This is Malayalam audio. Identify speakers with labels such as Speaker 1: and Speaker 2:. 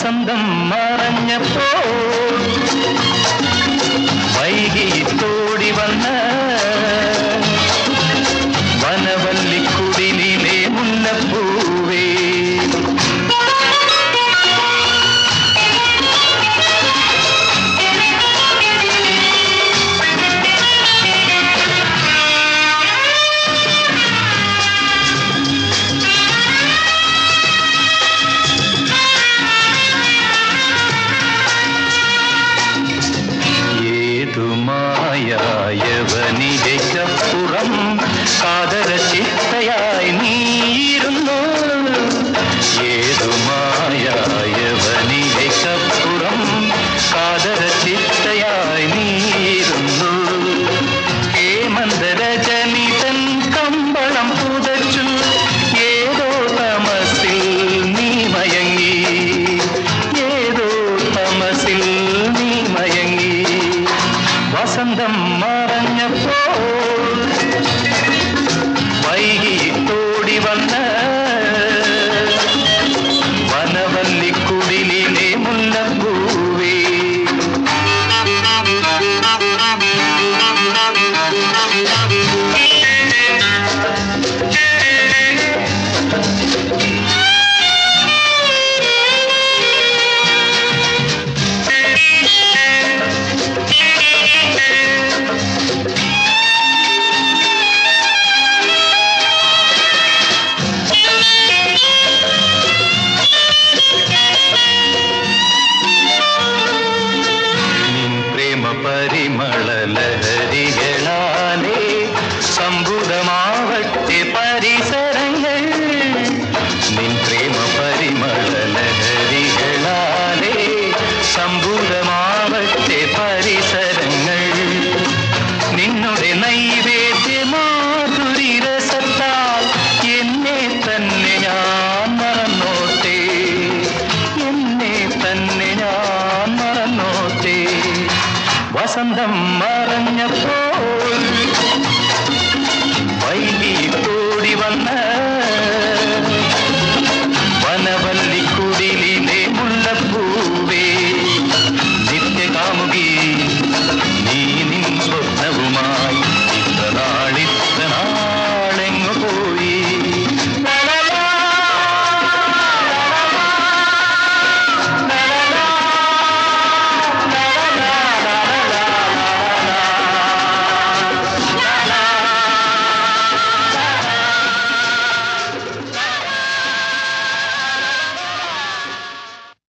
Speaker 1: വസന്തം മറഞ്ഞപ്പോൾ വൈകിട്ടോടി വന്ന വനവല്ലിക്കുടിലിലെ മുല്ലപ്പൂവേ യവനികയ്ക്കപ്പുറം കാതര ചിത്തയായി നീയിരുന്നു ഏതുമായ യവനികയ്ക്കപ്പുറം കാതര ചിത്തയായി നീയിരുന്നു ഹേമന്തരജനിതൻ കമ്പളം പുതച്ചു ഏതോ തമസിൽ നീ മയങ്ങി ഏതോ തമസിൽ നീ മയങ്ങി വസന്തം മറഞ്ഞപ്പോൾ വൈകിട്ടോടി വന്ന വനവല്ലിക്കുടിലിലെ മുല്ലപ്പൂവേ പരിമളലഹരികളാലേ സംഭുതമാവട്ടെ പരിസരങ്ങൾ നിൻ പ്രേമ പരിമളലഹരികളാലേ സംഭുതമാവട്ടെ പരിസരങ്ങൾ നിന്നുടെ നൈവേദ്യമാധുരി രസത്താൽ എന്നെ തന്നെ ഞാൻ മറന്നോട്ടെ എന്നെ തന്നെ ഞാൻ മറന്നോട്ടെ വസന്തം മറഞ്ഞപ്പോൾ